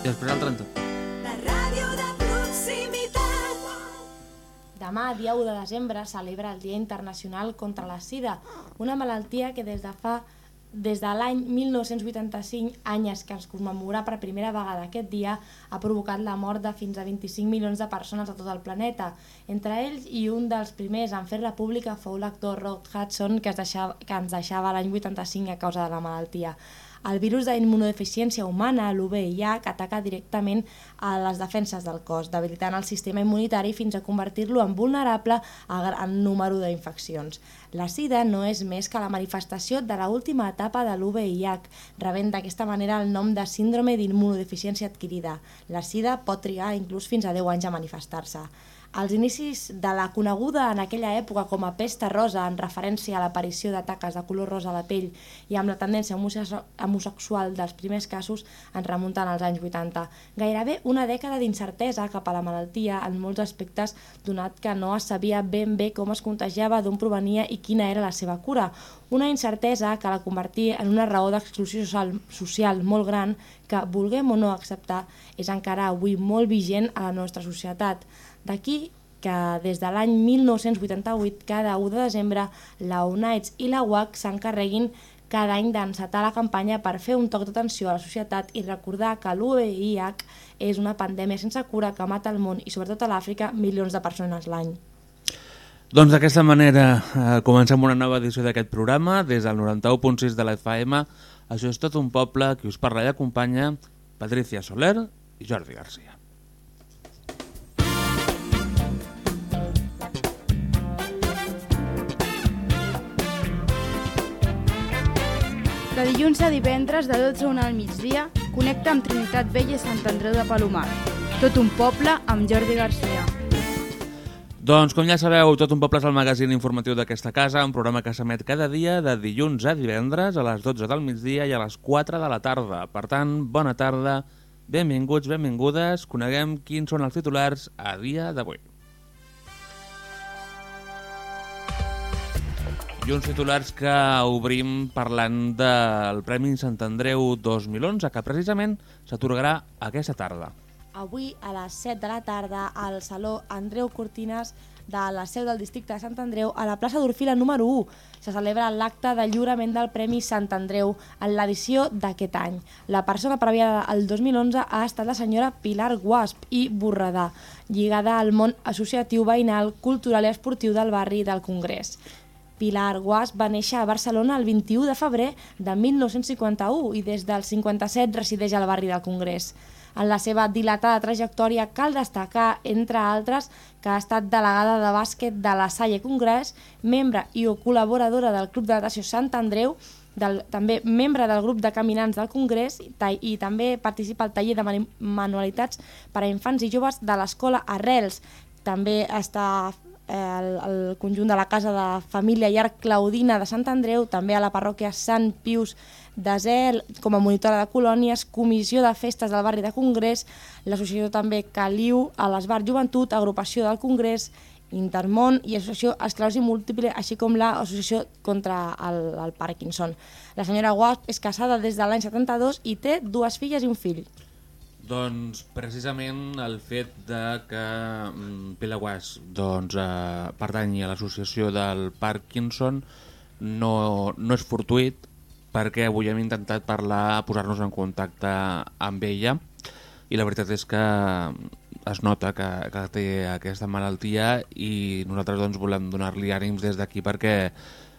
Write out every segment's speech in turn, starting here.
I després el 30. La ràdio de proximitat. Demà, dia 1 de desembre, celebra el Dia Internacional contra la Sida, una malaltia que des de l'any 1985, anys que ens commemora per primera vegada aquest dia, ha provocat la mort de fins a 25 milions de persones a tot el planeta. Entre ells, i un dels primers en fer-la pública fou l'actor Rock Hudson, que ens deixava l'any 85 a causa de la malaltia. El virus d'immunodeficiència humana, l'UVIH, ataca directament a les defenses del cos, debilitant el sistema immunitari fins a convertir-lo en vulnerable a gran número d'infeccions. La sida no és més que la manifestació de l'última etapa de l'UVIH, rebent d'aquesta manera el nom de síndrome d'immunodeficiència adquirida. La sida pot trigar inclús fins a 10 anys a manifestar-se. Els inicis de la coneguda en aquella època com a pesta rosa, en referència a l'aparició de taques de color rosa a la pell i amb la tendència homosexual dels primers casos, ens remunten als anys 80. Gairebé una dècada d'incertesa cap a la malaltia en molts aspectes, donat que no es sabia ben bé com es contagiava, d'on provenia i quina era la seva cura. Una incertesa que la convertia en una raó d'exclusió social molt gran que, vulguem o no acceptar, és encara avui molt vigent a la nostra societat. D'aquí que des de l'any 1988, cada 1 de desembre, la UNAIDS i la UAC s'encarreguin cada any d'encetar la campanya per fer un toc d'atenció a la societat i recordar que l'UVIH és una pandèmia sense cura que mata al món i sobretot a l'Àfrica milions de persones l'any. Doncs d'aquesta manera comencem una nova edició d'aquest programa des del 91.6 de la FM. Això és Tot un poble, qui us parla i acompanya Patricia Soler i Jordi Garcia. De dilluns a divendres, de 12 a 1 al migdia, connecta amb Trinitat Vella i Sant Andreu de Palomar. Tot un poble amb Jordi Garcia. Doncs, com ja sabeu, Tot un poble és el magazín informatiu d'aquesta casa, un programa que s'emet cada dia de dilluns a divendres a les 12 del migdia i a les 4 de la tarda. Per tant, bona tarda, benvinguts, benvingudes, coneguem quins són els titulars a dia d'avui. I uns titulars que obrim parlant del Premi Sant Andreu 2011, que precisament s'atorgarà aquesta tarda. Avui, a les 7 de la tarda, al Saló Andreu Cortines de la seu del districte de Sant Andreu, a la plaça d'Orfila número 1, se celebra l'acte de lliurament del Premi Sant Andreu en l'edició d'aquest any. La persona premiada el 2011 ha estat la senyora Pilar Guasp i Borredà, lligada al món associatiu, veïnal, cultural i esportiu del barri del Congrés. Pilar Guasp va néixer a Barcelona el 21 de febrer de 1951 i des del 57 resideix al barri del Congrés. En la seva dilatada trajectòria cal destacar, entre altres, que ha estat delegada de bàsquet de la Salle Congrés, membre i col·laboradora del Club de Natació Sant Andreu, també membre del grup de caminants del Congrés i també participa al taller de manualitats per a infants i joves de l'escola Arrels. També està el conjunt de la Casa de Família i Art Claudina de Sant Andreu, també a la parròquia Sant Pius de Zel, com a monitora de colònies, comissió de festes del barri de Congrés, l'associació també Caliu, a l'Esbar Joventut, agrupació del Congrés, Intermón i associació Esclerosi Múltiple, així com l'associació contra el Parkinson. La senyora Guasp és casada des de l'any 72 i té 2 filles i un fill. Doncs precisament el fet de que Pilar Guasp pertanyi a l'associació del Parkinson no és fortuït, perquè avui hem intentat posar-nos en contacte amb ella i la veritat és que es nota que té aquesta malaltia i nosaltres volem donar-li ànims des d'aquí perquè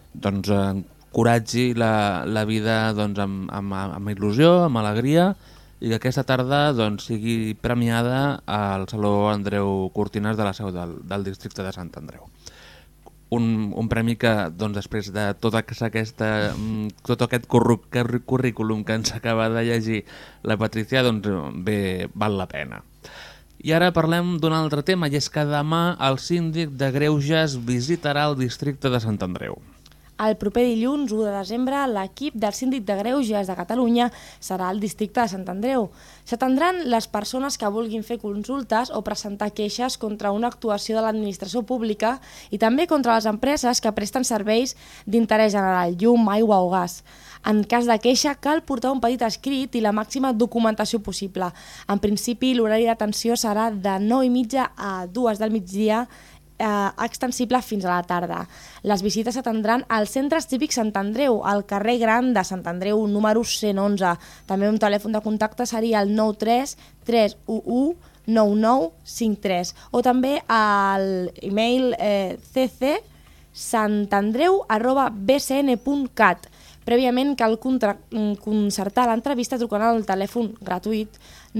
encoratgi la vida amb il·lusió, amb alegria i que aquesta tarda sigui premiada al Saló Andreu Cortines de la seu del districte de Sant Andreu. Un premi que després de tot aquest currículum que ens acaba de llegir la Patricia bé val la pena. I ara parlem d'un altre tema, i és que demà el síndic de Greuges visitarà el districte de Sant Andreu. El proper dilluns, 1 de desembre, l'equip del Síndic de Greuges de Catalunya serà al districte de Sant Andreu. S'atendran les persones que vulguin fer consultes o presentar queixes contra una actuació de l'administració pública i també contra les empreses que presten serveis d'interès general, llum, aigua o gas. En cas de queixa, cal portar un petit escrit i la màxima documentació possible. En principi, l'horari d'atenció serà de 9:30 a 2 del migdia, extensible fins a la tarda. Les visites s'atendran al Centre Cívic Sant Andreu, al carrer Gran de Sant Andreu, número 111. També un telèfon de contacte seria el 93 311 9953 o també al e-mail ccsantandreu@bcn.cat. Prèviament cal concertar l'entrevista trucant al telèfon gratuït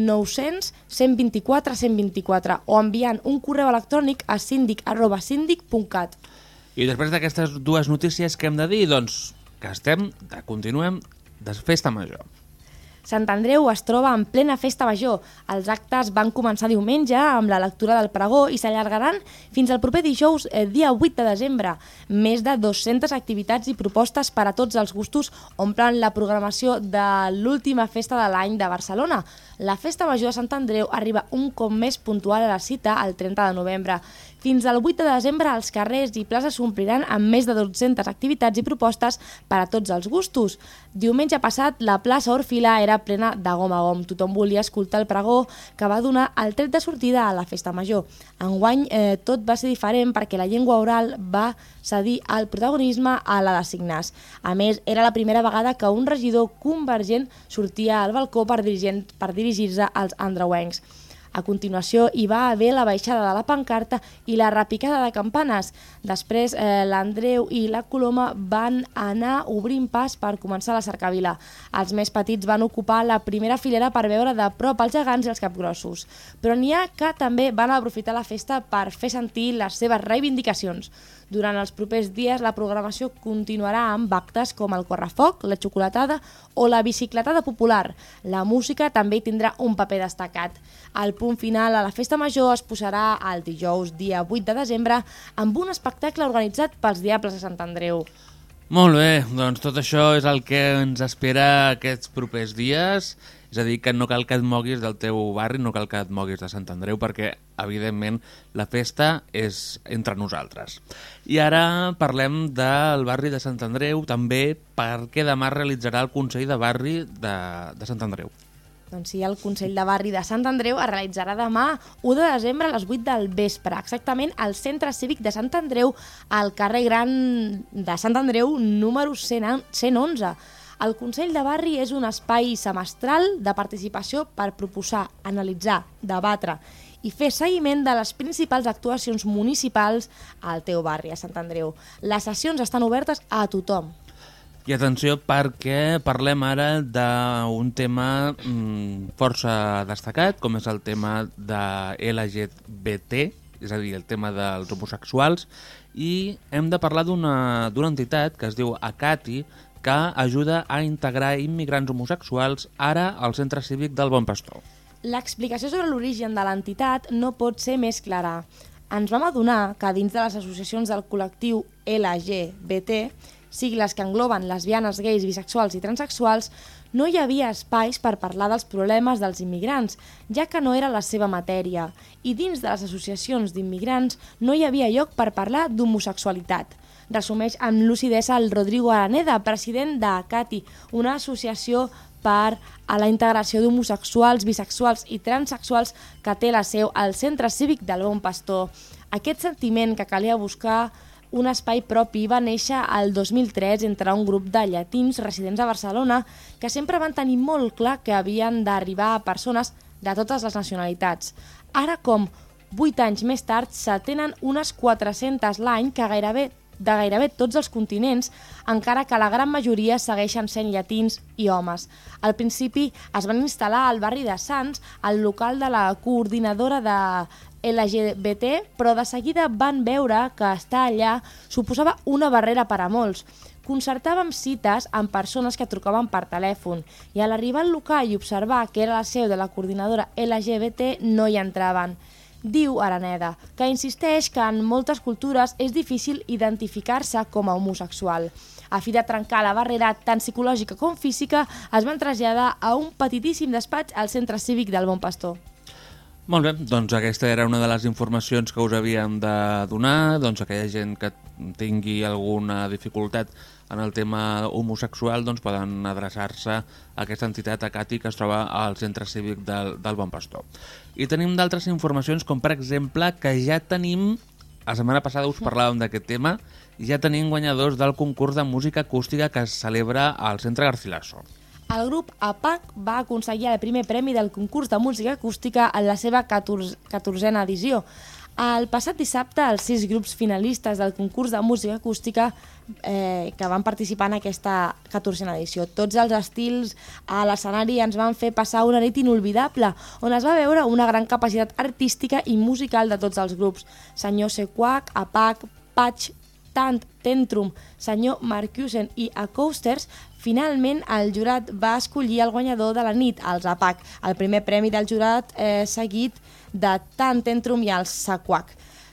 900 124 124 o enviant un correu electrònic a sindic@sindic.cat. I després d'aquestes dues notícies, què hem de dir? Doncs que continuem de festa major. Sant Andreu es troba en plena festa major. Els actes van començar diumenge amb la lectura del pregó i s'allargaran fins al proper dijous, dia 8 de desembre. Més de 200 activitats i propostes per a tots els gustos omplen la programació de l'última festa de l'any de Barcelona. La festa major de Sant Andreu arriba un cop més puntual a la cita el 30 de novembre. Fins al 8 de desembre els carrers i places s'ompliran amb més de 200 activitats i propostes per a tots els gustos. Diumenge passat la plaça Orfila era plena de gom a gom. Tothom volia escoltar el pregó que va donar el tret de sortida a la festa major. Enguany tot va ser diferent perquè la llengua oral va cedir el protagonisme a la de signes. A més, era la primera vegada que un regidor convergent sortia al balcó per dirigir-se als andreuencs. A continuació hi va haver la baixada de la pancarta i la repicada de campanes. Després l'Andreu i la Coloma van anar obrint pas per començar la cercavila. Els més petits van ocupar la primera filera per veure de prop els gegants i els capgrossos. Però n'hi ha que també van aprofitar la festa per fer sentir les seves reivindicacions. Durant els propers dies la programació continuarà amb actes com el correfoc, la xocolatada o la bicicletada popular. La música també hi tindrà un paper destacat. El punt final a la festa major es posarà el dijous, dia 8 de desembre, amb un espectacle organitzat pels Diables de Sant Andreu. Molt bé, doncs tot això és el que ens espera aquests propers dies. És a dir, que no cal que et moguis del teu barri, no cal que et moguis de Sant Andreu, perquè, evidentment, la festa és entre nosaltres. I ara parlem del barri de Sant Andreu, també perquè demà realitzarà el Consell de Barri de Sant Andreu. Doncs sí, el Consell de Barri de Sant Andreu es realitzarà demà, 1 de desembre, a les 8 del vespre, exactament al Centre Cívic de Sant Andreu, al carrer Gran de Sant Andreu, número 111. El Consell de Barri és un espai semestral de participació per proposar, analitzar, debatre i fer seguiment de les principals actuacions municipals al teu barri, a Sant Andreu. Les sessions estan obertes a tothom. I atenció, perquè parlem ara d'un tema força destacat, com és el tema de LGBT, és a dir, el tema dels homosexuals, i hem de parlar d'una entitat que es diu ACATI, que ajuda a integrar immigrants homosexuals ara al Centre Cívic del Bon Pastor. L'explicació sobre l'origen de l'entitat no pot ser més clara. Ens vam adonar que dins de les associacions del col·lectiu LGBT, sigles que engloben lesbianes, gais, bisexuals i transexuals, no hi havia espais per parlar dels problemes dels immigrants, ja que no era la seva matèria, i dins de les associacions d'immigrants no hi havia lloc per parlar d'homosexualitat. Resumeix amb lucidesa el Rodrigo Araneda, president d'ACATI, una associació per a la integració d'homosexuals, bisexuals i transexuals que té la seu al Centre Cívic del Bon Pastor. Aquest sentiment que calia buscar un espai propi va néixer el 2003 entre un grup de llatins residents a Barcelona que sempre van tenir molt clar que havien d'arribar a persones de totes les nacionalitats. Ara, com 8 anys més tard, s'atenen unes 400 l'any de gairebé tots els continents, encara que la gran majoria segueixen sent llatins i homes. Al principi es van instal·lar al barri de Sants, al local de la coordinadora de LGBT, però de seguida van veure que estar allà suposava una barrera per a molts. Concertàvem cites amb persones que trucaven per telèfon i a l'arribar al local i observar que era la seu de la coordinadora LGBT no hi entraven. Diu Araneda, que insisteix que en moltes cultures és difícil identificar-se com a homosexual. A fi de trencar la barrera tant psicològica com física, es van traslladar a un petitíssim despatx al centre cívic del Bon Pastor. Molt bé, doncs aquesta era una de les informacions que us havíem de donar. Doncs aquella gent que tingui alguna dificultat en el tema homosexual doncs poden adreçar-se a aquesta entitat, a CATI, que es troba al centre cívic del Bon Pastor. I tenim d'altres informacions, com per exemple que ja tenim, la setmana passada us parlàvem d'aquest tema, ja tenim guanyadors del concurs de música acústica que es celebra al Centre Garcilaso. El grup APAC va aconseguir el primer premi del concurs de música acústica en la seva 14a edició. El passat dissabte, els 6 grups finalistes del concurs de música acústica que van participar en aquesta 14a edició. Tots els estils a l'escenari ens van fer passar una nit inolvidable, on es va veure una gran capacitat artística i musical de tots els grups. Senyor Sequac, APAC, Patch, Tant, Tentrum, Senyor Marcusen i Acousters. Finalment, el jurat va escollir el guanyador de la nit, els APAC, el primer premi del jurat seguit de Tant, Tentrum i els Sequac.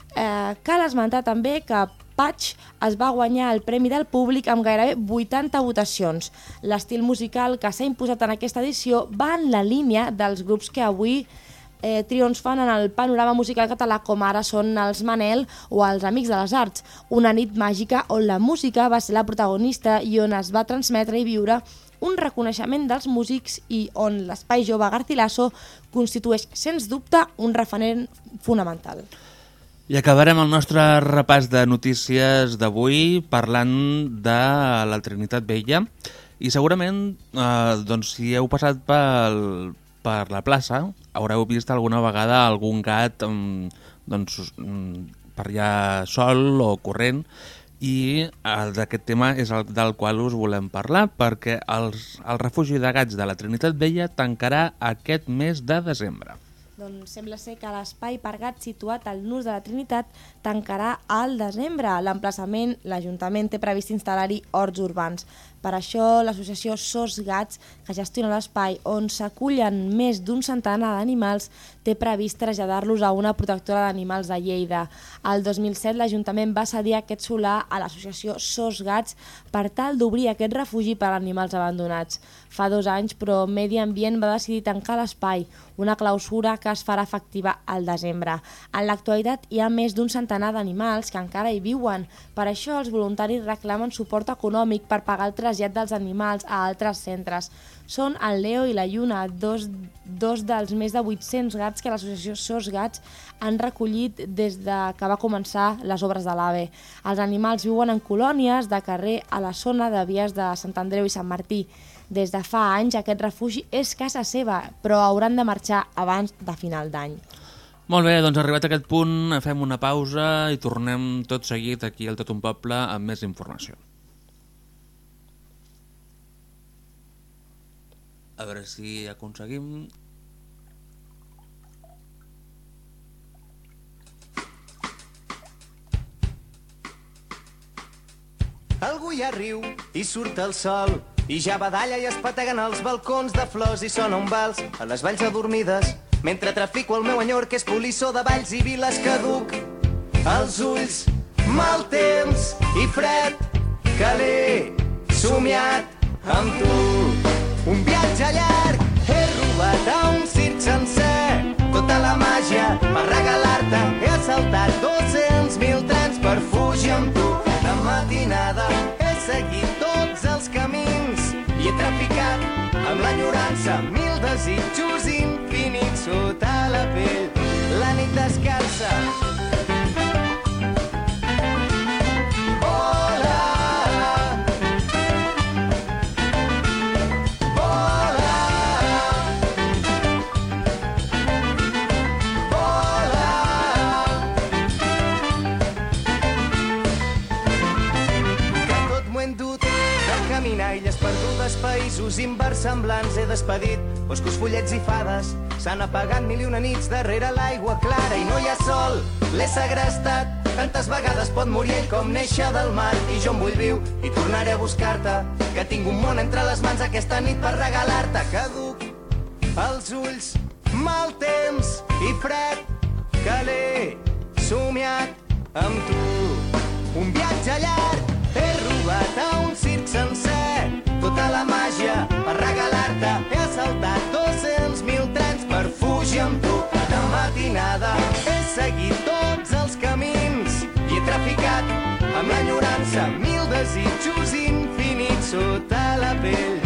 Cal esmentar també que Patch es va guanyar el premi del públic amb gairebé 80 votacions. L'estil musical que s'ha imposat en aquesta edició va en la línia dels grups que avui triomfen en el panorama musical català, com ara són els Manel o els Amics de les Arts, una nit màgica on la música va ser la protagonista i on es va transmetre i viure un reconeixement dels músics i on l'Espai Jove Garcilaso constitueix, sens dubte, un referent fonamental. I acabarem el nostre repàs de notícies d'avui parlant de la Trinitat Vella i segurament doncs, si heu passat per la plaça haureu vist alguna vegada algun gat doncs, per allà sol o corrent i d'aquest tema és el del qual us volem parlar perquè el refugi de gats de la Trinitat Vella tancarà aquest mes de desembre. Doncs sembla ser que l'espai per gats situat al Nus de la Trinitat tancarà al desembre. L'emplaçament, l'Ajuntament té previst instal·lar-hi horts urbans. Per això, l'associació SOS Gats, que gestiona l'espai on s'acullen més d'un centenar d'animals, té previst traslladar-los a una protectora d'animals de Lleida. El 2007, l'Ajuntament va cedir aquest solar a l'associació SOS Gats per tal d'obrir aquest refugi per a animals abandonats. Fa 2 anys, però Medi Ambient va decidir tancar l'espai, una clausura que es farà efectiva al desembre. En l'actualitat hi ha més d'un centenar d'animals que encara hi viuen. Per això els voluntaris reclamen suport econòmic per pagar el trasllat dels animals a altres centres. Són el Leo i la Lluna, dos dels més de 800 gats que l'associació SOS Gats han recollit des que va començar les obres de l'AVE. Els animals viuen en colònies de carrer a la zona de vies de Sant Andreu i Sant Martí. Des de fa anys aquest refugi és casa seva, però hauran de marxar abans de final d'any. Molt bé, doncs arribat a aquest punt fem una pausa i tornem tot seguit aquí al Tot un Poble amb més informació. A veure si aconseguim... Algú ja riu i surt el sol i ja badalla i es pateguen els balcons de flors i sona un vals a les valls adormides mentre trafico el meu enyor que és polissó de valls i viles caduc. Els ulls, mal temps i fred que l'he somiat amb tu. Un viatge llarg, he robat a un circ sencer tota la màgia per regalar-te. He assaltat 200.000 trens per fugir amb tu. De matinada he seguit tots els camins i he traficat amb l'enyorança 1000 desitjos infinits sota la pell. La nit descansa. Illes perdudes, països inversemblants he despedit. Boscos, follets i fades s'han apagat 1001 nits darrere l'aigua clara i no hi ha sol. L'he segrestat, tantes vegades pot morir ell com néixer del mar. I jo em vull viu i tornaré a buscar-te, que tinc un món entre les mans aquesta nit per regalar-te. Caduc els ulls, mal temps i fred que l'he somiat amb tu. Un viatge llarg, he robat a un circ sencer tota la màgia per regalar-te. He assaltat 200.000 trens per fugir amb tu. De matinada he seguit tots els camins i he traficat amb l'enyorança 1000 desitjos infinits sota la pell.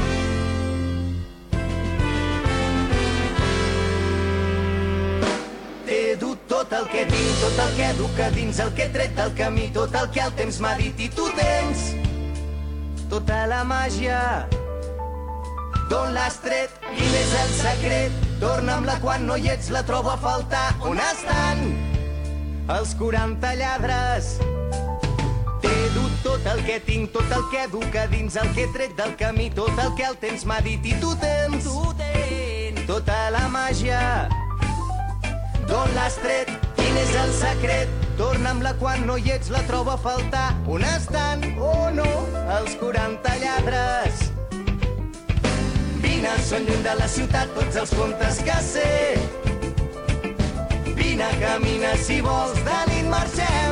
T'he dut tot el que tinc, tot el que duc a dins, el que he tret del camí, tot el que el temps m'ha dit i tu tens tota la màgia. D'on l'has tret? Quin és el secret? Torna'm-la quan no hi ets, la trobo a faltar. On estan els 40 lladres? T'he dut tot el que tinc, tot el que duc a dins, el que he tret del camí, tot el que el temps m'ha dit i tu tens tota la màgia. D'on l'has tret? Quin és el secret? Torna'm-la quan no hi ets, la trobo a faltar. On estan, oh no, els 40 lladres? Vine, són lluny de la ciutat tots els contes que sé. Vine, camina si vols, de nit marxem.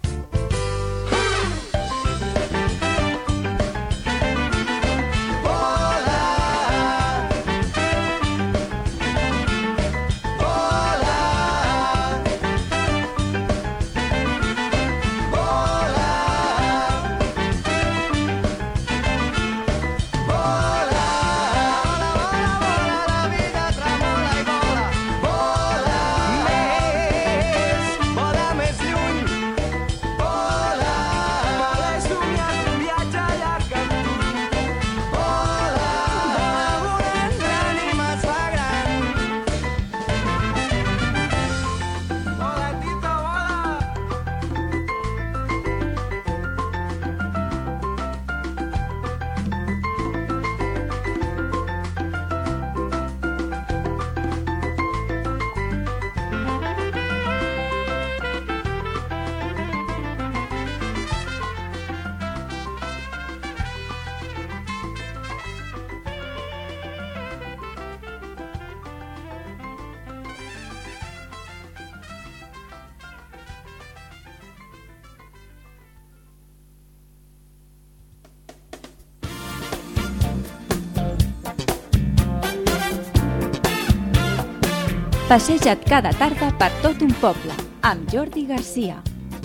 Passeja't cada tarda per tot un poble, amb Jordi Garcia.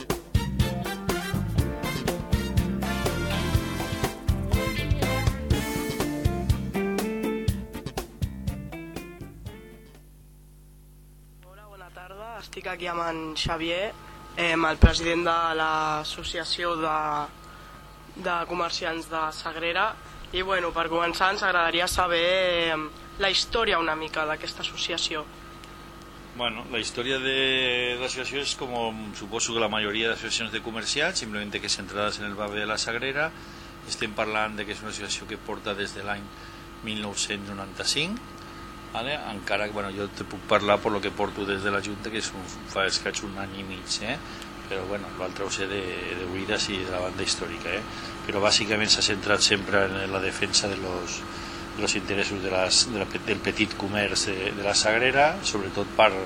Hola, bona tarda. Estic aquí amb en Xavier, el president de l'Associació de Comerciants de Sagrera. I bueno, per començar ens agradaria saber la història una mica d'aquesta associació. Bueno, la història de l'associació és com suposo que la majoria d'associacions de comerciants, simplement que centrades en el barri de la Sagrera. Estem parlant de que és una associació que porta des de l'any 1995, ¿vale? Encara que jo te puc parlar per lo que porto des de la Junta, que fa escaig un any i mig, però bueno, l'altre ho sé de oïdes i de la banda històrica, però bàsicament s'ha centrat sempre en la defensa de los interessos del petit comerç de la Sagrera, sobretot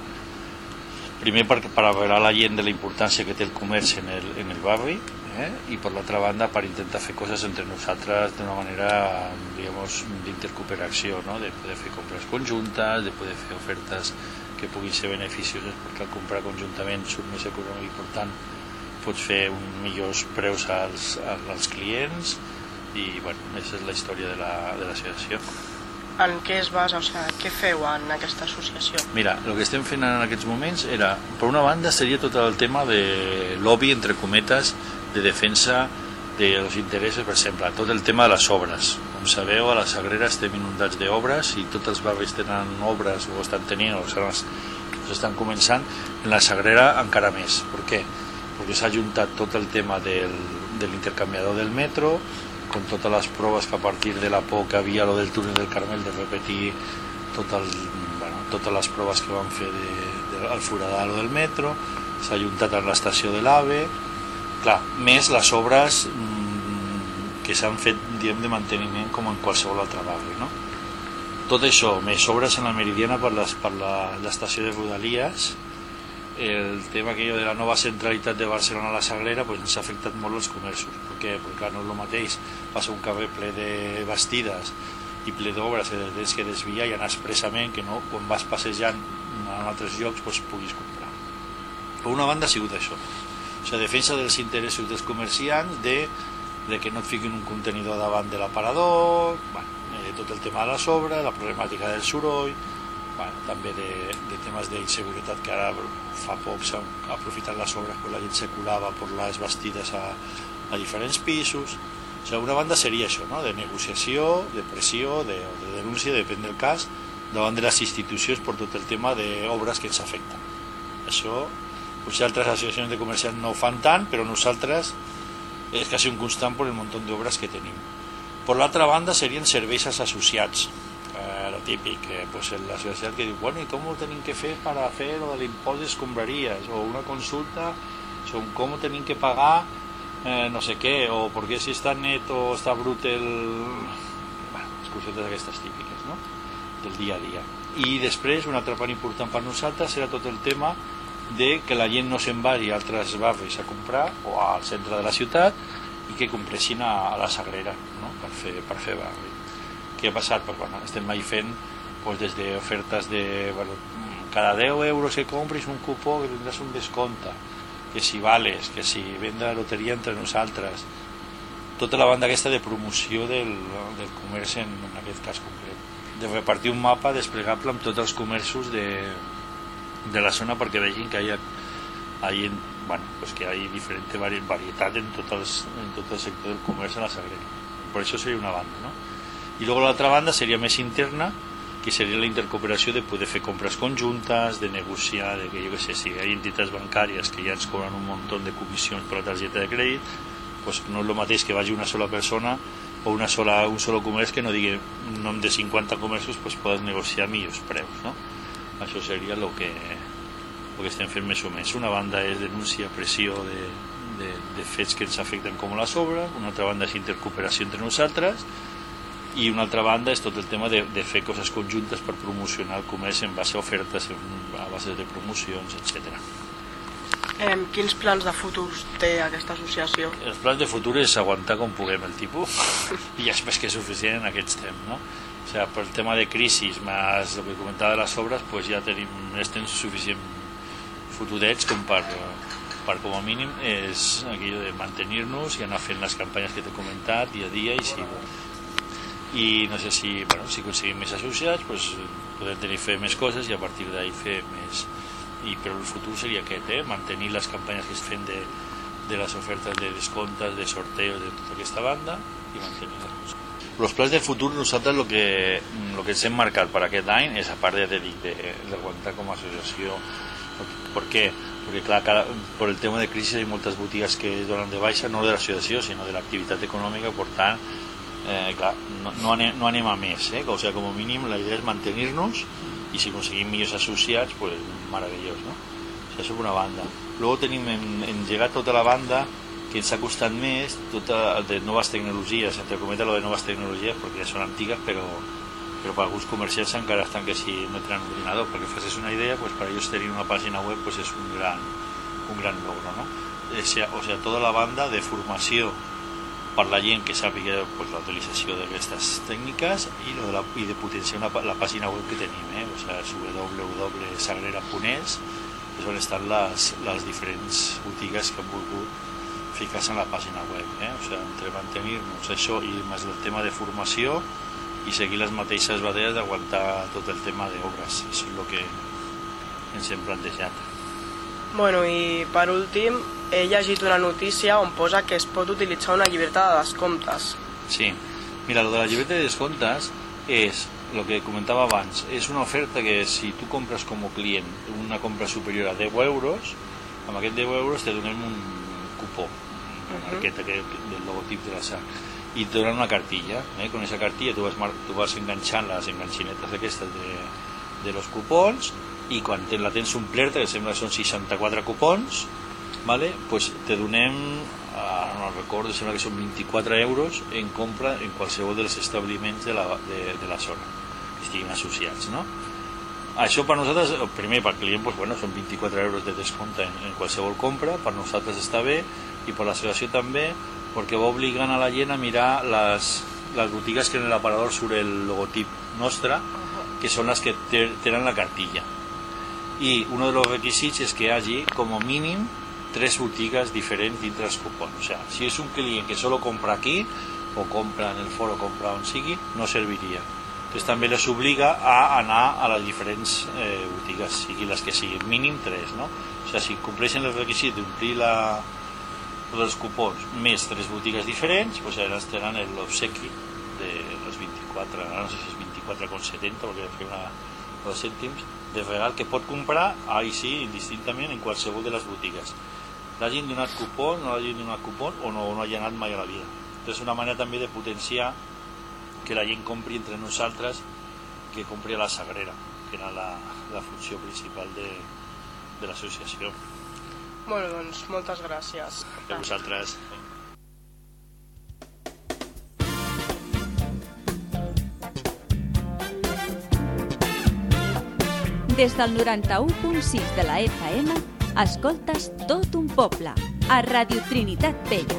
primer per averrar la gent de la importància que té el comerç en el barri, i per l'altra banda per intentar fer coses entre nosaltres d'una manera, digamos, d'intercooperació, no? De poder fer compres conjuntes, de poder fer ofertes que puguin ser beneficioses, perquè al comprar conjuntament surt més econòmic i per tant pots fer millors preus als clients. I bueno, aquesta és la història de l'associació. En què es basa, què feu en aquesta associació? Mira, el que estem fent en aquests moments era, per una banda seria tot el tema de lobby, entre cometes, de defensa dels interessos, per exemple, tot el tema de les obres. Com sabeu, a la Sagrera estem inundats d'obres i tots els barris tenen obres o estan tenint o s'estan començant. En la Sagrera encara més. Per què? Perquè s'ha juntat tot el tema de l'intercanviador del metro, con totes les proves que a partir de la por que havia lo del túnel del Carmel de repetir totes les proves que van fer al foradar del metro, s'ha juntat a l'estació de l'AVE, clar, més les obres que s'han fet, diguem, de manteniment com en qualsevol altre barri, no? Tot això, més obres en la Meridiana per l'estació de Rodalies, el tema que de la nova centralitat de Barcelona a la Sagrera pues, ens ha afectat molt els comerços. Per què? Perquè clar, no és el mateix passar un carrer ple de bastides i ple d'obres que tens que desviar i anar expressament que no, quan vas passejant en altres llocs pues, puguis comprar. Per una banda ha sigut això, o sigui, defensa dels interessos dels comerciants de que no et fiquin un contenidor davant de l'aparador, tot el tema de la sobra, la problemàtica del soroll, també de temes d'inseguretat que ara fa poc s'han aprofitat les obres quan la gent circulava per les bastides a diferents pisos. O sigui, una banda seria això, no? De negociació, de pressió, de denúncia, depèn del cas, davant de les institucions per tot el tema d'obres que ens afecten. Això, potser altres associacions de comerciants no ho fan tant, però nosaltres és quasi un constant per el munt d'obres que tenim. Per l'altra banda serien serveis als associats, lo típic, pues l'associat que diu, bueno, ¿y cómo tenim que fer per a fer lo de l'impost d'escombraries? O una consulta sobre com tenim que pagar no sé què, o per què si està net o està brut les cosetes aquestes típiques, no? Del dia a dia. I després, una altra part important per nosaltres serà tot el tema de que la gent no se'n vagi a altres barris a comprar o al centre de la ciutat i que compressin a la Sagrera, no? per fer barri. Què ha passat? Pues, bueno, estem mai fent pues, des d'ofertes de cada 10 euros que compris un cupó que tindràs un descompte, que si vales, que si venda loteria entre nosaltres, tota la banda aquesta de promoció del comerç en aquest cas concret, de repartir un mapa desplegable amb tots els comerços de la zona perquè vegin que que hi ha diferent varietat en tot el sector del comerç a la Sagrera. Per això seria una banda, no? I luego l'altra banda seria més interna, que seria la intercooperació de poder fer compres conjuntes, de negociar, de que jo què sé, si hi ha entitats bancàries que ja ens cobren un munt de comissions per la targeta de crèdit, pues no és el mateix que vagi una sola persona o un solo comerç que no digui en nom de 50 comerços pues podes negociar millors preus, no? Això seria el que estem fent més o menys. Una banda és denúncia, pressió de fets que ens afecten com les obres, una altra banda és intercooperació entre nosaltres, i una altra banda és tot el tema de fer coses conjuntes per promocionar el comerç en base a ofertes, a base de promocions, etc. Quins plans de futur té aquesta associació? Els plans de futur és aguantar com puguem el tipus i ja és més que suficient en aquests temps, no? O sigui, per el tema de crisi més el que comentava de les obres, pues ja tenim més temps suficient fotudets com per com a mínim és aquello de mantenir-nos i anar fent les campanyes que t'he comentat dia a dia i no sé si aconseguim més associats pues, podem fer més coses i a partir d'ahí fer més però el futur seria aquest, mantenir les campanyes que es fem de les ofertes de descomptes, de sorteos de tota aquesta banda i mantenir-les. Els plans de futur nosaltres el que ens hem marcat per aquest any és a part d'aguantar com a associació. Per què? Perquè clar, per el tema de crisi hi ha moltes botigues que es donen de baixa no de l'associació sinó de l'activitat econòmica, per tant clar, no anem a més, o sigui, com a mínim la idea és mantenir-nos i si aconseguim millors associats, pues meravellós, no? O sigui, això per una banda. Luego tenim engegat tota la banda que ens ha costat més, tota de noves tecnologies, entre cometes lo de noves tecnologies perquè ja són antigues, però per alguns comerciants encara estan que si no tenen ordinador, perquè facis una idea, pues para ellos tenir una pàgina web pues és un gran logro, no? O sigui, tota la banda de formació per la gent que sàpiga pues, la utilització d'aquestes tècniques i de potenciar la pàgina web que tenim, o sigui, www.sagrera.es, és on estan les diferents botigues que han volgut ficar-se en la pàgina web, o sigui, entre mantenir-nos això i més el tema de formació i seguir les mateixes batalles d'aguantar tot el tema d'obres, això és el que ens hem plantejat. Bueno, i per últim, he llegit una notícia on posa que es pot utilitzar una llibreta de descomptes. Sí, mira, lo de la llibreta de descomptes és, el que comentava abans, és una oferta que si tu compres com a client una compra superior a 10 euros, amb aquest 10 euros te donem un cupó, una marqueta del logotip de la SAC, i et donen una cartilla, con esa cartilla tu vas enganxant les enganxinetes aquestes de los cupons i quan la tens omplerta, que sembla que són 64 cupons, vale? Pues te donem, no recordo, sembla que són 24 euros en compra en qualsevol dels establiments de la zona que estiguin associats, no? Això per nosaltres, primer pel client, doncs, bueno, són 24 euros de descompte en qualsevol compra, per nosaltres està bé, i per l'associació també, perquè va obligant a la gent a mirar les botigues que en l'aparador surt el logotip nostre, que són les que tenen la cartilla. I un dels requisits és que hi hagi, com a mínim, 3 botigues diferents dintre els cupons. O sigui, si és un client que solo compra aquí, o compra en el foro, o compra on sigui, no serviria. Entonces també les obliga a anar a les diferents botigues, sigui les que siguin, mínim 3, no? O sigui, si compleixen el requisit d'omplir els cupons més 3 botigues diferents, doncs ara tenen l'obsequi de les 24, no sé si és 24,70, perquè fer dos cèntims de regal que pot comprar, ahí sí, indistintament, en qualsevol de les botigues. L'hagin donat cupón, no l'hagin donat cupón, o no hagi anat mai a la vida. És una manera també de potenciar que la gent compri entre nosaltres, que compri a la Sagrera, que era la funció principal de l'associació. Bueno, doncs moltes gràcies. A vosaltres. Des del 91.6 de la FM, escoltes Tot un poble, a Radio Trinitat Vella.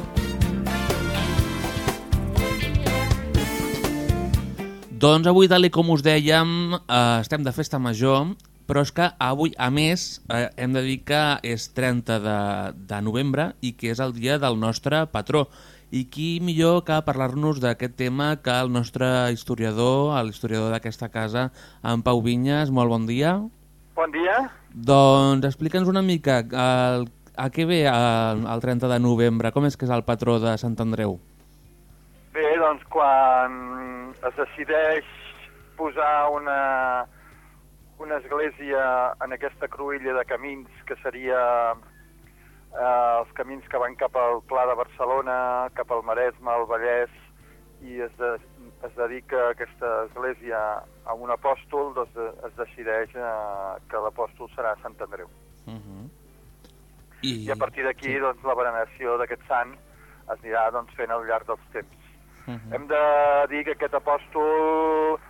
Doncs avui, tal com us dèiem, estem de festa major, però és que avui, a més, hem de dir que és 30 de novembre i que és el dia del nostre patró. I qui millor que parlar-nos d'aquest tema que el nostre historiador, l'historiador d'aquesta casa, en Pau Vinyes. Molt bon dia. Bon dia. Doncs explica'ns una mica a què ve el 30 de novembre, com és que és el patró de Sant Andreu? Bé, doncs quan es decideix posar una església en aquesta cruïlla de camins que seria els camins que van cap al Pla de Barcelona, cap al Maresme, al Vallès, i es dedica aquesta església a un apòstol, doncs es decideix que l'apòstol serà Sant Andreu. I a partir d'aquí doncs, la veneració d'aquest sant es anirà doncs, fent al llarg dels temps. Hem de dir que aquest apòstol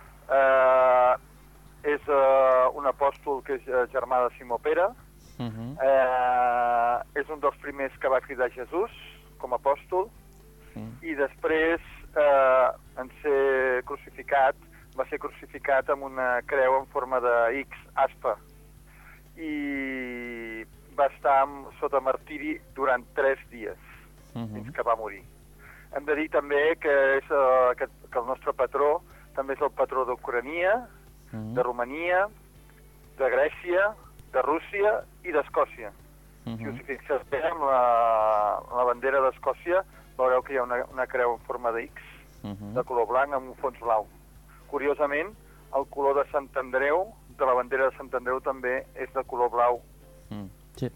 és un apòstol que és germà de Simó Pere, és un dels primers que va cridar Jesús com a apòstol, i després en ser crucificat, va ser crucificat amb una creu en forma de X aspa, i va estar sota martiri durant 3 dies, fins que va morir. Hem de dir també que el nostre patró també és el patró d'Ucrania, de Romania, de Grècia, de Rússia i d'Escòcia. Si us hi fixeu bé, amb la bandera d'Escòcia veureu que hi ha una creu en forma de X, de color blanc amb un fons blau. Curiosament, el color de Sant Andreu, de la bandera de Sant Andreu, també és de color blau. Sí.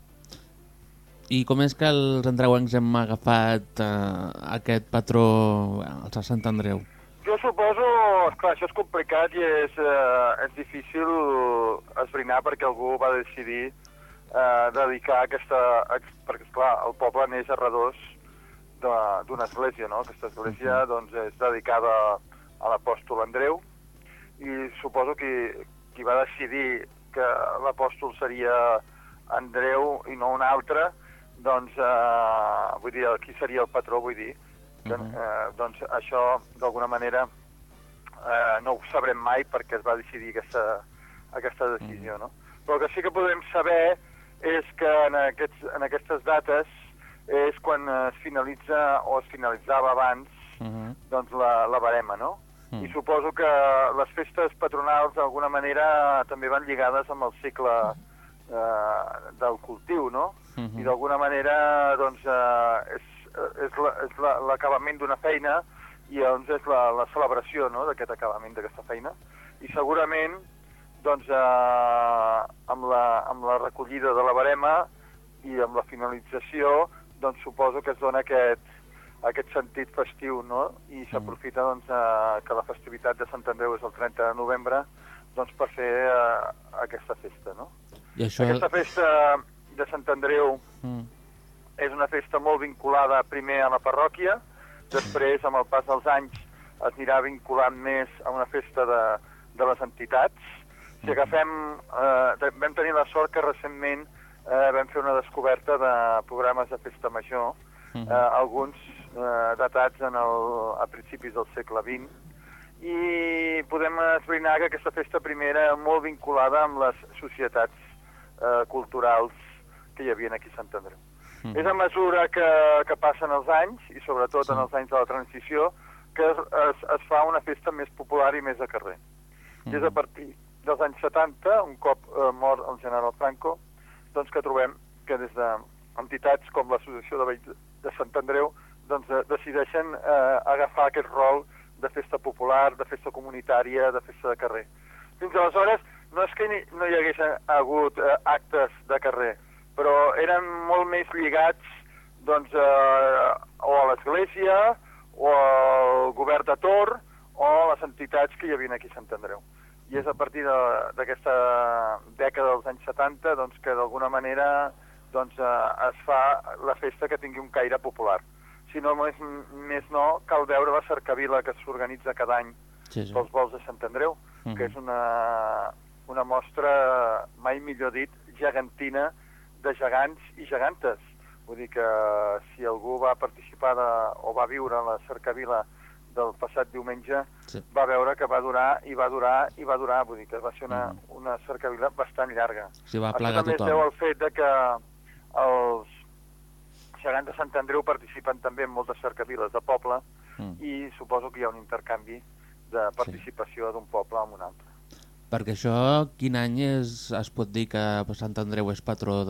I com és que els andreuencs hem agafat aquest patró, el Sant Andreu? Jo suposo, esclar, això és complicat i és difícil esbrinar perquè algú va decidir dedicar aquesta... Perquè, esclar, el poble neix a redós d'una església, no? Aquesta església doncs, és dedicada a l'apòstol Andreu, i suposo que qui va decidir que l'apòstol seria Andreu i no un altre, doncs, vull dir, qui seria el patró, vull dir, doncs això d'alguna manera no ho sabrem mai perquè es va decidir aquesta decisió, no? Però el que sí que podem saber és que en aquestes dates és quan es finalitza o es finalitzava abans doncs la barema, no? I suposo que les festes patronals d'alguna manera també van lligades amb el cicle del cultiu, no? I d'alguna manera doncs és l'acabament d'una feina i doncs és la celebració, no?, d'aquest acabament d'aquesta feina. I segurament doncs amb la recollida de la barema i amb la finalització doncs suposo que es dona aquest sentit festiu, no? I s'aprofita doncs que la festivitat de Sant Andreu és el 30 de novembre doncs per fer aquesta festa, no? Aquesta festa de Sant Andreu és una festa molt vinculada primer a la parròquia, després amb el pas dels anys es anirà vinculant més a una festa de les entitats, Si agafem... vam tenir la sort que recentment vam fer una descoberta de programes de festa major, alguns datats a principis del segle XX, i podem esbrinar que aquesta festa primera era molt vinculada amb les societats culturals que hi havia aquí a Sant Andreu. És a mesura que passen els anys, i sobretot en els anys de la transició, que es fa una festa més popular i més de carrer. I és a partir dels anys 70, un cop mort el general Franco, doncs que trobem que des d'entitats com l'Associació de Veïns de Sant Andreu doncs decideixen agafar aquest rol de festa popular, de festa comunitària, de festa de carrer. Fins aleshores, no és que no hi hagués hagut actes de carrer, però eren molt més lligats doncs, o a l'església, o al govern de Tor, o a les entitats que hi havia aquí a Sant Andreu. I és a partir d'aquesta dècada dels anys 70 doncs, que d'alguna manera doncs, es fa la festa que tingui un caire popular. Si no, més no, cal veure la cercavila que s'organitza cada any pels vols de Sant Andreu, que és una mostra, mai millor dit, gegantina de gegants i gegantes. Vull dir que si algú va participar o va viure la cercavila del passat diumenge, va veure que va durar i va durar i va durar. Vull dir que va ser una cercavila bastant llarga. Va plegar tothom. Això també es deu al fet de que els gegants de Sant Andreu participen també en moltes cercaviles de poble i suposo que hi ha un intercanvi de participació d'un poble amb un altre. Perquè això, quin any es pot dir que Sant Andreu és patró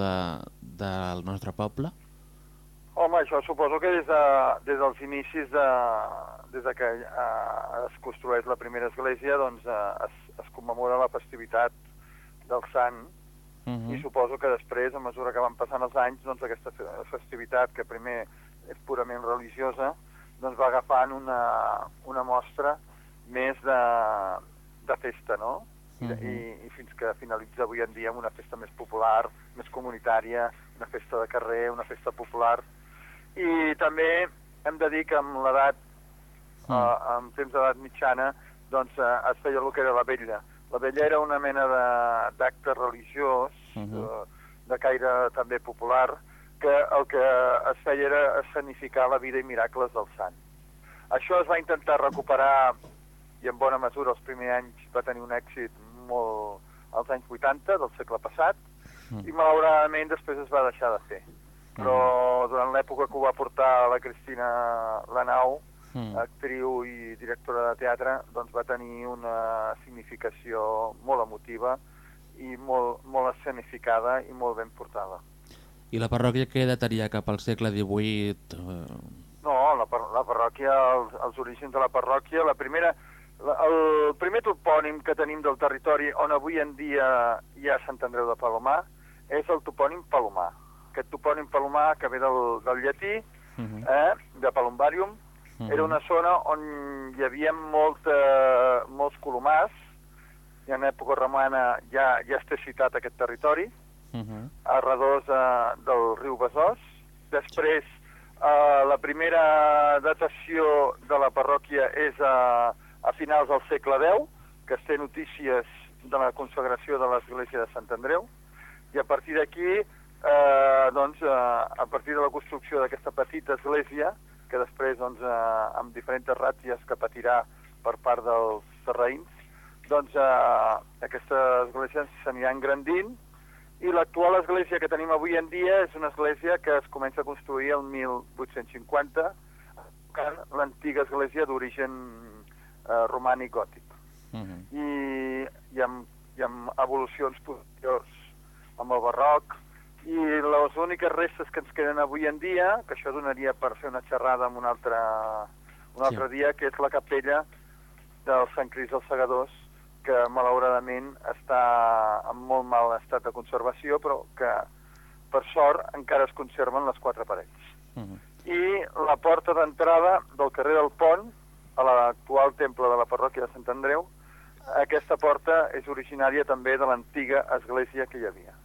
del nostre poble? Home, això suposo que des dels inicis, des que es construeix la primera església, doncs es commemora la festivitat del sant, i suposo que després, a mesura que van passant els anys, doncs aquesta festivitat, que primer és purament religiosa, doncs va agafant una mostra més de festa, no? I fins que finalitza avui en dia amb una festa més popular, més comunitària, una festa de carrer, una festa popular. I també hem de dir que amb l'edat, en temps d'edat mitjana, doncs es feia el que era la vetlla. La vetlla era una mena d'acte religiós, de caire també popular, que el que es feia era escenificar la vida i miracles del sant. Això es va intentar recuperar, i en bona mesura els primers anys va tenir un èxit molt als anys 80 del segle passat, i malauradament després es va deixar de fer. Però durant l'època que ho va portar la Cristina Lanau, actriu i directora de teatre, doncs va tenir una significació molt emotiva i molt escenificada i molt ben portada. I la parròquia que dataria cap al segle XVIII? No, la parròquia, els orígens de la parròquia, el primer topònim que tenim del territori on avui en dia hi ha Sant Andreu de Palomar és el topònim Palomar. Aquest topònim Palomar, que ve del llatí, de Palombarium, era una zona on hi havia molts colomars, i en època romana ja es té citat aquest territori, a redós del riu Besòs. Després, la primera datació de la parròquia és a finals del segle X, que es té notícies de la consagració de l'església de Sant Andreu, i a partir d'aquí, a partir de la construcció d'aquesta petita església, que després, amb diferents ràties que patirà per part dels terrenys, doncs aquesta església s'anirà engrandint, i l'actual església que tenim avui en dia és una església que es comença a construir el 1850, l'antiga església d'origen romànic gòtic. I amb evolucions posteriors amb el barroc, i les úniques restes que ens queden avui en dia, que això donaria per fer una xerrada en un altre dia, que és la capella del Sant Crist dels Segadors, que malauradament està en molt mal estat de conservació, però que per sort encara es conserven les 4 parets. I la porta d'entrada del carrer del Pont, a l'actual temple de la parròquia de Sant Andreu, aquesta porta és originària també de l'antiga església que hi havia.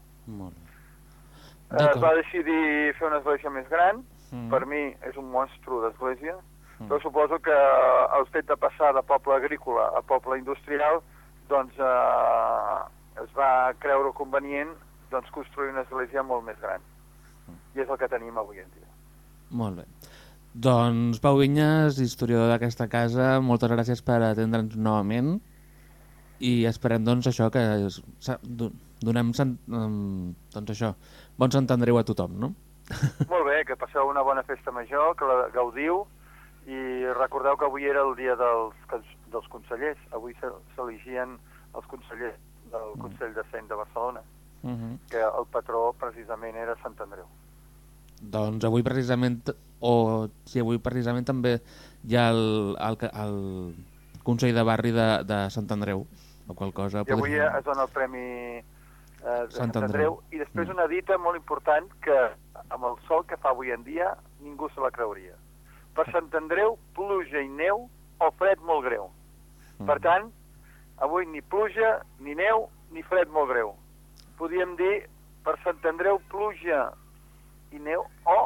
Es va decidir fer una església més gran, per mi és un monstru d'església, però suposo que el fet de passar de poble agrícola a poble industrial doncs es va creure convenient doncs, construir una església molt més gran. I és el que tenim avui en dia. Molt bé. Doncs Pau Vinyes, historiador d'aquesta casa, moltes gràcies per atendre'ns novament i esperem doncs això que donem doncs això, bon Sant Andreu a tothom, no? Molt bé, que passeu una bona festa major, que la gaudiu i recordeu que avui era el dia dels consellers. Avui s'elegien els consellers del Consell de Cent de Barcelona, que el patró precisament era Sant Andreu. Doncs avui precisament, avui precisament també hi ha el Consell de Barri de Sant Andreu, la qual cosa... I avui es dona el Premi de Sant Andreu. I després una dita molt important que amb el sol que fa avui en dia ningú se la creuria. Per Sant Andreu, pluja i neu o fred molt greu. Per tant, avui ni pluja, ni neu, ni fred molt greu. Podríem dir per Sant Andreu, pluja i neu o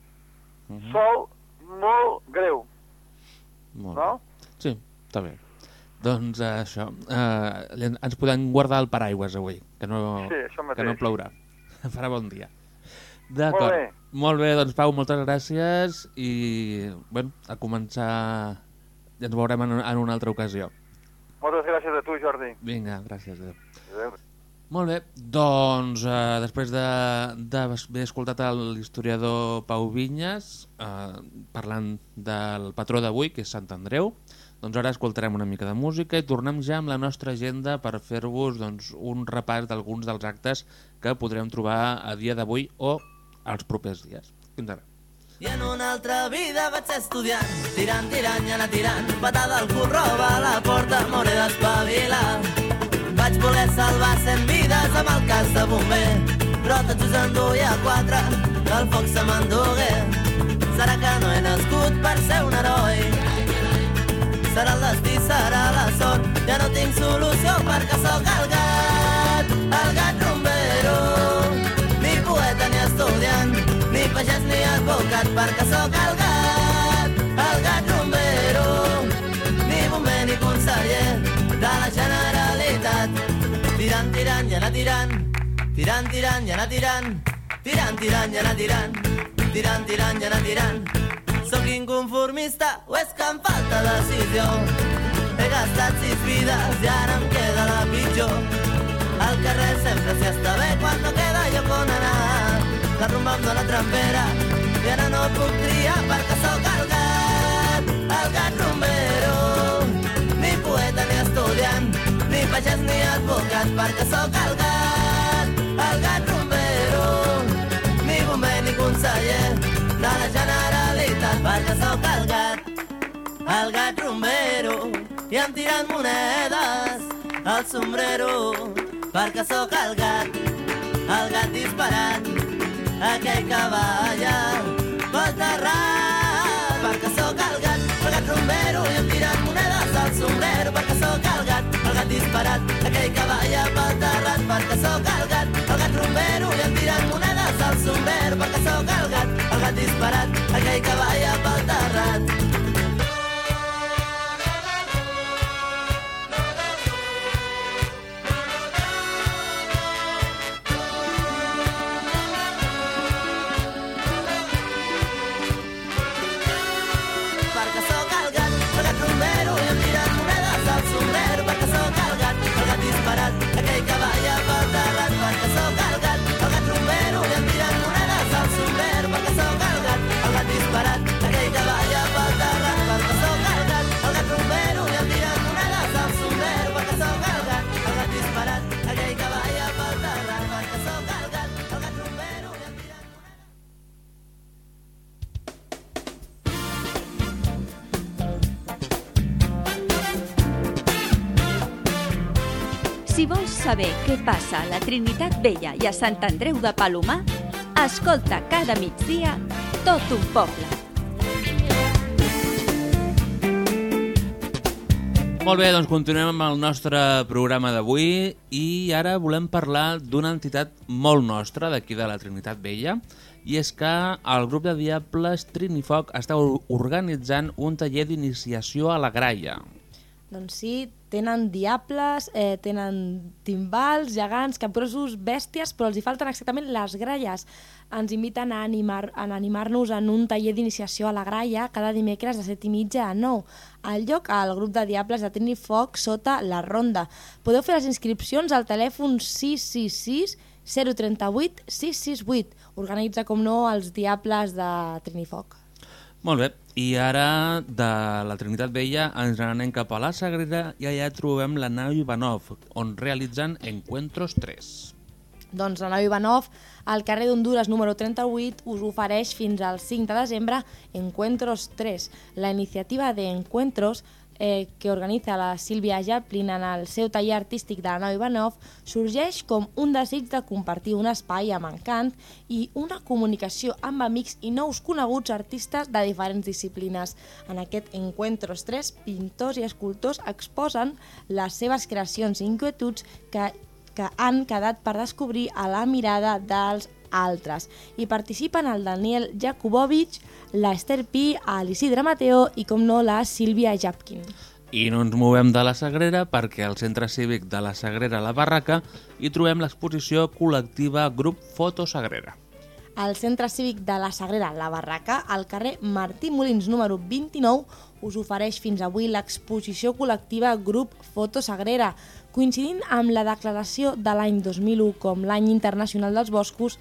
sol molt greu. No? Sí, està bé. Doncs això, ens podem guardar el paraigües avui, que no plourà. Farà bon dia. D'acord. Molt bé, doncs Pau, moltes gràcies i bueno, a començar, ja ens veurem en una altra ocasió. Moltes gràcies a tu, Jordi. Vinga, gràcies. Adéu. Molt bé, doncs després d'haver escoltat l'historiador Pau Vinyes parlant del patró d'avui, que és Sant Andreu, doncs ara escoltarem una mica de música i tornem ja amb la nostra agenda per fer-vos doncs, un repàs d'alguns dels actes que podrem trobar a dia d'avui o als propers dies. Fins ara. I en una altra vida vaig ser estudiant, tirant i anar tirant, patada al cul, roba a la porta, m'hauré d'espavilar. Vaig voler salvar 100 vides amb el cas de bomber, però tot just en duia 4, que el foc se m'endugué. Serà que no he nascut per ser un heroi, serà el destí, serà la sort, ja no tinc solució perquè sóc el gat rumbero, ni poeta ni estudiant, ni pagès ni advocat, perquè sóc el gat rumbero, ni bomber ni conseller de la Generalitat. Tirant i anar tirant, tirant i anar tirant, tirant i anar tirant, tirant i anar tirant. Sóc inconformista o és que em falta decisió? He gastat 6 vides i ara em queda la pitjor. Al carrer sempre s'hi està bé quan no queda lloc on anar. La rumba em dóna trempera i ara no puc triar perquè sóc el gat rumbero. Ni poeta ni estudiant, ni pagès ni advocat, perquè sóc el gat rumbero. Ni bomber ni conseller de la Generalitat, perquè sóc el gat rumbero. I em tiren monedes al sombrero, perquè sóc el gat disparat, aquell que balla pel terrat, perquè sóc el gat rumbero. I em tiren monedes al sombrero, perquè sóc el gat disparat, aquell que balla pel terrat, perquè sóc el gat rumbero. I em tiren monedes al sombrero, perquè sóc el gat disparat, aquell que balla pel terrat. Aquell que balla pel terrat, perquè sóc el gat rumbero. I em tiren monedes al sombrero, perquè sóc el gat disparat, aquell que balla pel terrat, perquè sóc el gat rumbero. I em tiren monedes al sombrero, perquè sóc el gat disparat, aquell que balla pel terrat, perquè sóc el gat rumbero. I em tiren Si vols saber què passa a la Trinitat Vella i a Sant Andreu de Palomar, escolta cada migdia Tot un poble. Molt bé, doncs continuem amb el nostre programa d'avui i ara volem parlar d'una entitat molt nostra d'aquí de la Trinitat Vella, i és que el grup de Diables Trinifoc està organitzant un taller d'iniciació a la Graia. Doncs sí, tenen diables, tenen timbals, gegants, capgrossos, bèsties, però els hi falten exactament les gralles. Ens inviten a animar-nos en un taller d'iniciació a la gralla cada dimecres de 7:30 a 9. Al lloc, al grup de diables de Trinifoc sota la ronda. Podeu fer les inscripcions al telèfon 666 038 668. Organitza, com no, els diables de Trinifoc. Molt bé, i ara de la Trinitat Vella ens n'anem cap a la Sagrera i allà trobem la nau Ivanov, on realitzen Encuentros 3. Doncs la nau Ivanov, al carrer d'Honduras número 38, us ofereix fins al 5 de desembre Encuentros 3. La iniciativa d'Encuentros que organitza la Sílvia Japlin en el seu taller artístic de la nau Ivanov sorgeix com un desig de compartir un espai amb encant i una comunicació amb amics i nous coneguts artistes de diferents disciplines. En aquest Encuentros 3, pintors i escultors exposen les seves creacions i inquietuds que han quedat per descobrir a la mirada dels altres. Hi participen el Daniel Jakubowicz, la Esther Pi, l'Isidre Mateo i, com no, la Sílvia Japkin. I no ens movem de la Sagrera perquè al Centre Cívic de la Sagrera La Barraca hi trobem l'exposició col·lectiva Grup Foto Sagrera. Al Centre Cívic de la Sagrera La Barraca, al carrer Martí Molins número 29, us ofereix fins avui l'exposició col·lectiva Grup Foto Sagrera. Coincidint amb la declaració de l'any 2001 com l'any internacional dels boscos,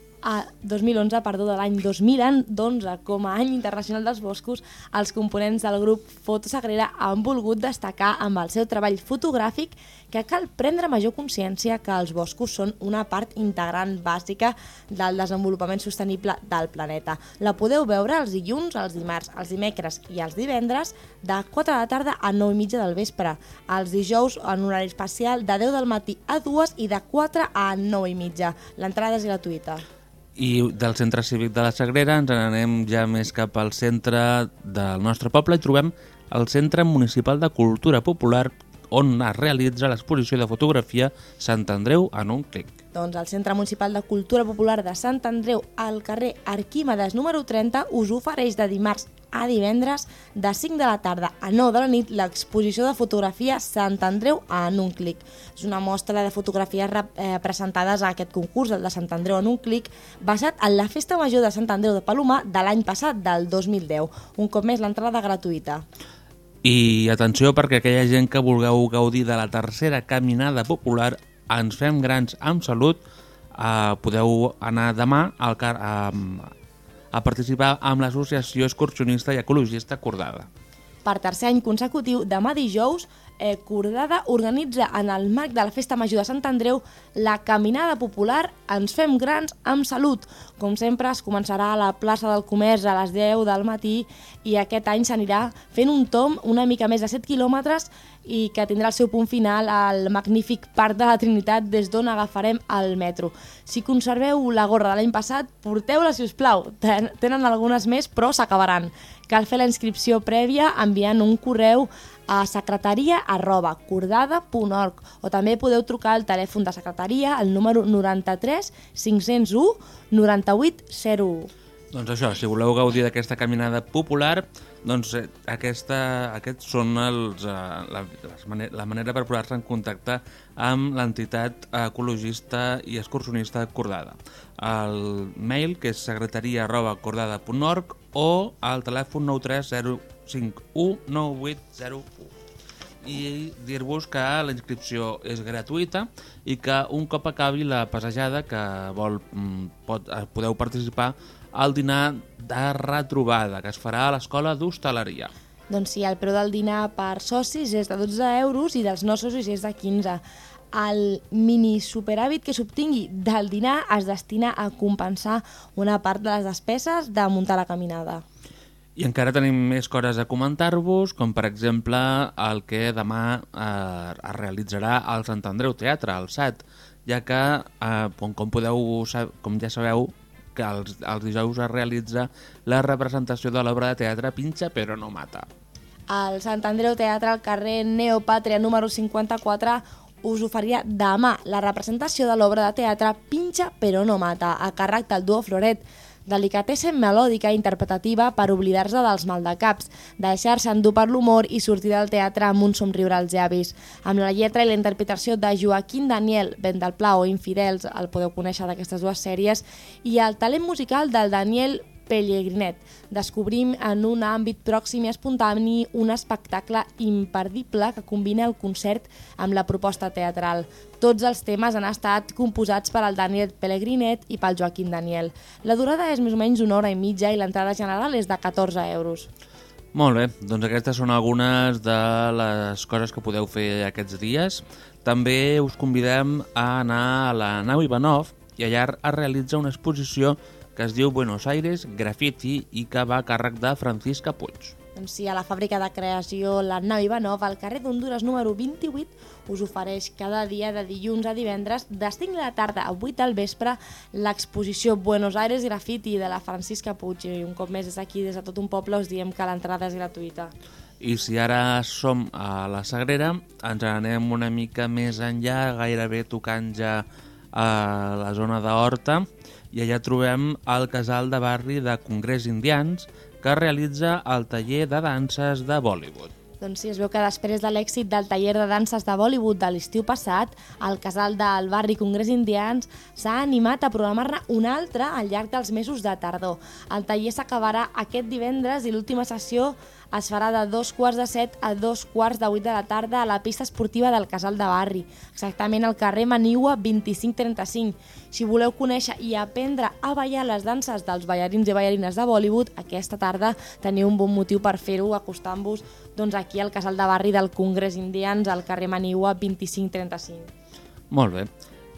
de l'any 2011 com a any internacional dels boscos, els components del grup Foto Sagrera han volgut destacar amb el seu treball fotogràfic que cal prendre major consciència que els boscos són una part integrant bàsica del desenvolupament sostenible del planeta. La podeu veure els dilluns, els dimarts, els dimecres i els divendres de 4 de la tarda a 9:30 del vespre, els dijous en horari especial de 10 del matí a 2 i de 4 a 9:30. L'entrada és gratuïta. I del Centre Cívic de la Sagrera ens n'anem ja més cap al centre del nostre poble i trobem el Centre Municipal de Cultura Popular, on es realitza l'exposició de fotografia Sant Andreu en un clic. Doncs el Centre Municipal de Cultura Popular de Sant Andreu, al carrer Arquímedes número 30, us ofereix de dimarts a divendres de 5 de la tarda a 9 de la nit l'exposició de fotografia Sant Andreu en un clic. És una mostra de fotografies presentades a aquest concurs, el de Sant Andreu en un clic, basat en la Festa Major de Sant Andreu de Palomar de l'any passat, del 2010. Un cop més, l'entrada gratuïta. I atenció, perquè aquella gent que vulgueu gaudir de la tercera caminada popular Ens fem grans amb salut, podeu anar demà a participar amb l'associació excursionista i ecologista Cordada. Per tercer any consecutiu, demà dijous, Cordada organitza en el marc de la Festa Major de Sant Andreu la caminada popular Ens fem grans amb salut. Com sempre, es començarà a la plaça del Comerç a les 10 del matí i aquest any s'anirà fent un tomb una mica més de 7 quilòmetres i que tindrà el seu punt final al magnífic Parc de la Trinitat, des d'on agafarem el metro. Si conserveu la gorra de l'any passat, porteu-la, si us plau. Tenen algunes més, però s'acabaran. Cal fer la inscripció prèvia enviant un correu a secretaria@cordada.org o també podeu trucar al telèfon de secretaria al número 93 501 9801. Doncs això, si voleu gaudir d'aquesta caminada popular, doncs aquests són la manera per posar-se en contacte amb l'entitat ecologista i excursionista Cordada. El mail, que és secretaria@cordada.org, o al telèfon 930519801. I dir-vos que la inscripció és gratuïta i que un cop acabi la passejada que podeu participar al dinar de retrobada que es farà a l'Escola d'Hostaleria. Doncs sí, el preu del dinar per socis és de 12 euros i dels no socis és de 15. El mini superàvit que s'obtingui del dinar es destina a compensar una part de les despeses de muntar la caminada. I encara tenim més coses a comentar-vos, com per exemple el que demà es realitzarà al Sant Andreu Teatre, al SAT, ja que, com ja sabeu, que els dijous es realitza la representació de l'obra de teatre Pinxa però no mata. Al Sant Andreu Teatre, al carrer Neopàtria número 54, us oferia demà la representació de l'obra de teatre Pinxa però no mata, a càrrec del duo Floret. Delicatessen melòdica i interpretativa per oblidar-se dels maldecaps, deixar-se endur per l'humor i sortir del teatre amb un somriure als llavis. Amb la lletra i la interpretació de Joaquín Daniel, Vent del Pla o Infidels, el podeu conèixer d'aquestes dues sèries, i el talent musical del Daniel Pellegrinet. Descobrim en un àmbit pròxim i espontani un espectacle imperdible que combina el concert amb la proposta teatral. Tots els temes han estat composats per el Daniel Pellegrinet i pel Joaquín Daniel. La durada és més o menys 1 hora i mitja i l'entrada general és de 14 euros. Molt bé, doncs aquestes són algunes de les coses que podeu fer aquests dies. També us convidem a anar a la nau Ivanov i allà es realitza una exposició que es diu Buenos Aires Graffiti i que va a càrrec de Francisca Puig. Doncs sí, a la fàbrica de creació La Nau Ivanov, al carrer d'Honduras número 28, us ofereix cada dia de dilluns a divendres, de 5 de la tarda a 8 del vespre, l'exposició Buenos Aires Graffiti de la Francisca Puig. I un cop més des d'aquí, des de tot un poble, us diem que l'entrada és gratuïta. I si ara som a la Sagrera, ens anem una mica més enllà, gairebé tocant ja a la zona d'Horta, i allà trobem el casal de barri de Congrés Indians que realitza el taller de danses de Bollywood. Doncs sí, es veu que després de l'èxit del taller de danses de Bollywood de l'estiu passat, el casal del barri Congrés Indians s'ha animat a programar-ne un altre al llarg dels mesos de tardor. El taller s'acabarà aquest divendres i l'última sessió es farà de 2:45 a 2:45 de la tarda a la pista esportiva del casal de barri, exactament al carrer Manigua 2535. Si voleu conèixer i aprendre a ballar les danses dels ballarins i ballarines de Bollywood, aquesta tarda teniu un bon motiu per fer-ho acostant-vos aquí al casal de barri del Congrés Indians al carrer Manigua 2535. Molt bé.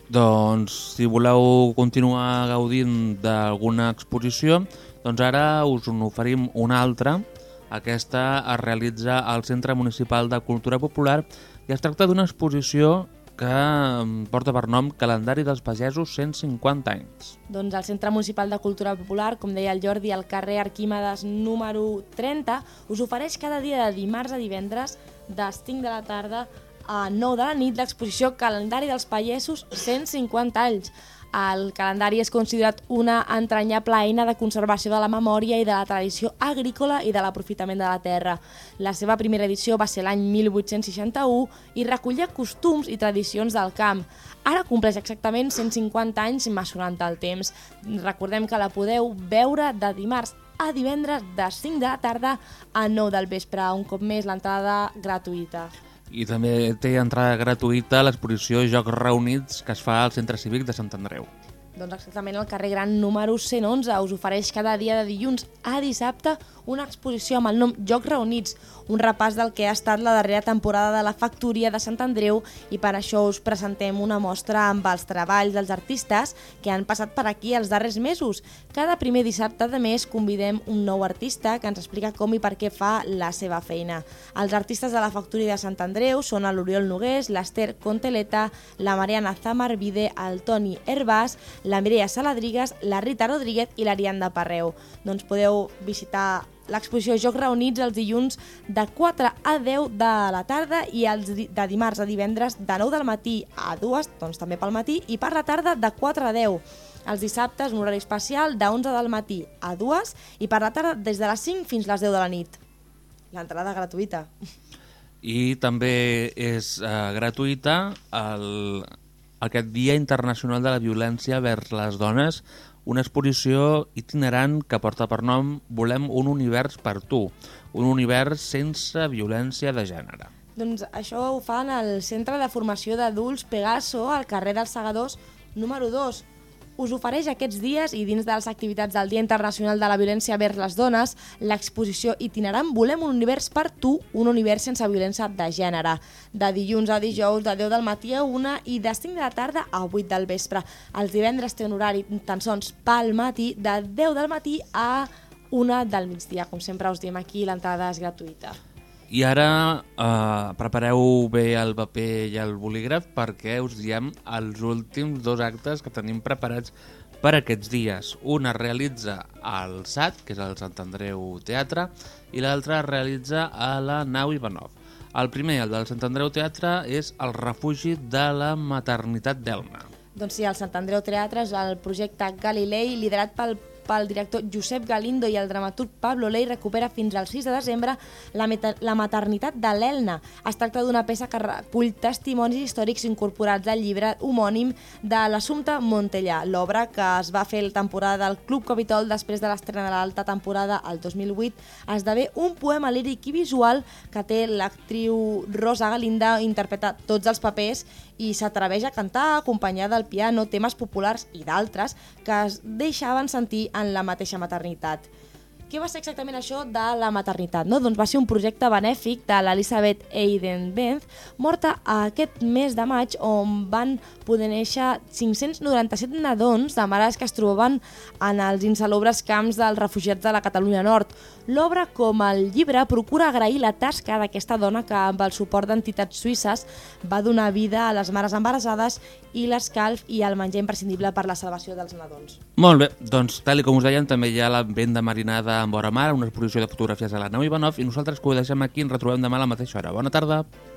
Doncs si voleu continuar gaudint d'alguna exposició, doncs ara us n'oferim una altra. Aquesta es realitza al Centre Municipal de Cultura Popular i es tracta d'una exposició que porta per nom Calendari dels Pagesos 150 anys. Doncs el Centre Municipal de Cultura Popular, com deia el Jordi, al carrer Arquímedes número 30, us ofereix cada dia de dimarts a divendres de 5 de la tarda a 9 de la nit l'exposició Calendari dels Pagesos 150 anys. El calendari és considerat una entranyable eina de conservació de la memòria i de la tradició agrícola i de l'aprofitament de la terra. La seva primera edició va ser l'any 1861 i recollia costums i tradicions del camp. Ara compleix exactament 150 anys mesurant el temps. Recordem que la podeu veure de dimarts a divendres de 5 de la tarda a 9 del vespre. Un cop més, l'entrada gratuïta. I també té entrada gratuïta a l'exposició Jocs Reunits que es fa al Centre Cívic de Sant Andreu. Doncs exactament el carrer Gran número 111 us ofereix cada dia de dilluns a dissabte una exposició amb el nom Jocs Reunits, un repàs del que ha estat la darrera temporada de la Factoria de Sant Andreu, i per això us presentem una mostra amb els treballs dels artistes que han passat per aquí els darrers mesos. Cada primer dissabte de mes convidem un nou artista que ens explica com i per què fa la seva feina. Els artistes de la Factoria de Sant Andreu són l'Oriol Nogués, l'Ester Conteleta, la Mariana Zamarvide, el Toni Herbàs, la Mireia Saladrigues, la Rita Rodríguez i l'Ariadna Parreu. Doncs podeu visitar l'exposició Jocs Reunits els dilluns de 4 a 10 de la tarda i els de dimarts a divendres de 9 del matí a 2, doncs també pel matí, i per la tarda de 4 a 10. Els dissabtes un horari especial de 11 del matí a 2 i per la tarda des de les 5 fins les 10 de la nit. L'entrada gratuïta. I també és gratuïta aquest Dia Internacional de la Violència vers les Dones, una exposició itinerant que porta per nom Volem un univers per tu, un univers sense violència de gènere. Doncs això ho fan al Centre de Formació d'Adults Pegaso, al carrer dels Segadors número 2. Us ofereix aquests dies, i dins de les activitats del Dia Internacional de la Violència vers les Dones, l'exposició itinerant Volem un univers per tu, un univers sense violència de gènere. De dilluns a dijous, de 10 del matí a 1 i de 5 de la tarda a 8 del vespre. Els divendres té un horari tan sols pel matí, de 10 del matí a 1 del migdia. Com sempre us diem aquí, l'entrada és gratuïta. I ara prepareu bé el paper i el bolígraf perquè us diem els últims 2 actes que tenim preparats per aquests dies. Un es realitza al SAT, que és el Sant Andreu Teatre, i l'altre es realitza a la Nau Ivanov. El primer, el del Sant Andreu Teatre, és el refugi de la maternitat d'Elna. Doncs sí, el Sant Andreu Teatre és el projecte Galilei liderat pel pel director Josep Galindo i el dramaturg Pablo Ley, recupera fins al 6 de desembre la maternitat de l'Elna. Es tracta d'una peça que recull testimonis històrics incorporats al llibre homònim de l'Assumpta Montellà. L'obra, que es va fer la temporada del Club Capitol després de l'estrena de l'alta temporada el 2008, esdevé un poema líric i visual que té l'actriu Rosa Galinda, interpreta tots els papers i s'atreveix a cantar acompanyada al piano temes populars i d'altres que es deixaven sentir en la mateixa maternitat. Què va ser exactament això de la maternitat? No? Doncs va ser un projecte benèfic de l'Elisabeth Eidenbenz, morta aquest mes de maig, on van poder néixer 597 nadons de mares que es trobaven en els insalubres camps dels refugiats de la Catalunya Nord. L'obra, com el llibre, procura agrair la tasca d'aquesta dona que, amb el suport d'entitats suïsses, va donar vida a les mares embarassades i l'escalf i el menjar imprescindible per la salvació dels nadons. Molt bé, doncs tal com us dèiem, també hi ha la venda marinada en vora mar, una exposició de fotografies a la nau Ivanov, i nosaltres que ho deixem aquí ens retrobem demà a la mateixa hora. Bona tarda!